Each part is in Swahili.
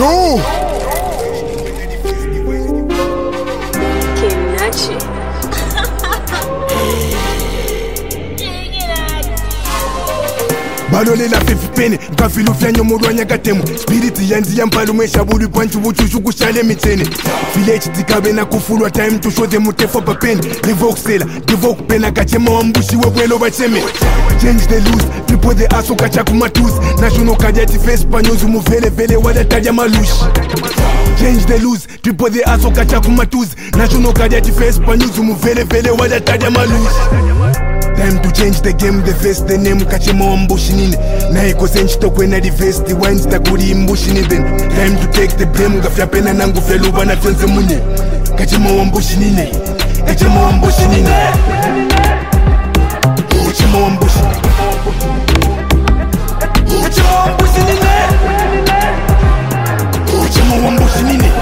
Yo! Balolela fefipene ngafilo fyanyo mulwanya katemu spirit yanzi yampalo mweshabuli panchu buchushu kushale mitene village tikabe na kufulwa time to show them utefo papeni revoxela devoke pena kachema wambushi webwelo bacheme change the loose people the aso kacha kumatus national kajati face panyozu muvele vele wada taja malushi change the loose people the aso kacha kumatus national kajati face panyozu muvele vele wada taja malushi. Time to change the game, the face, the name, kachema wambushinine na iko senchito kwena di face, the wines takuri imbushini then time to take the blame, gafya pena nangu feluba na tonze mune kachema wambushinine kachema wambushinine kachema wambushinine kachema wambushinine kachema wambushinine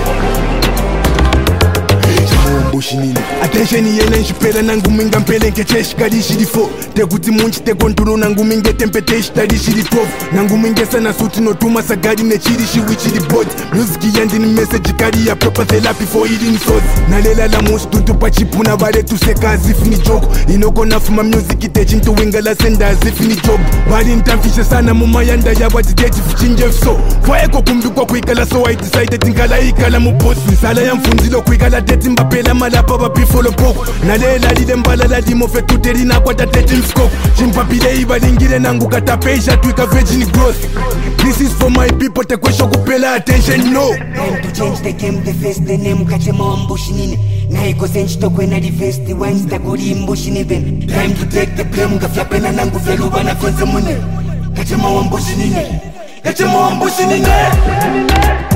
attention yena nshipela nangu minga mpele nkechesh kadishi difo tekuti munchi tekontulo nangu minge tempetesh tadishi ditofu nangu minge sana suti notuma sagadi nechirishi wichiri bot music yandini message kadi ya proper therapy for eating sauce nalela la mushi tutupa chipuna vale tuseka zifini joke inoko nafuma music itechinto wingala senda zifini job bali ntamfishe sana mumayanda yabati deji fichinje so fwaeko kumbikwa kuikala so I decided ngala ikala muposi nsala ya mfunzilo kuikala deti mbapela malapa bapifolo poko nalela lile mbala la dimo fe tuterina kwa tateti mskoko chimpapile ibalingile nangu katapesha tuika virgin growth. This is for my people tekwesho kupela attention no time to change the game the face the name kachema wambushinine na iko senchito kwena di face the wines takuri imbushini then time to take the blame gafya pena nangu feluba na konze mune kachema wambushinine kachema wambushinine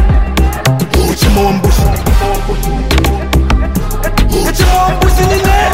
kachema wambushinine kachema wambushinine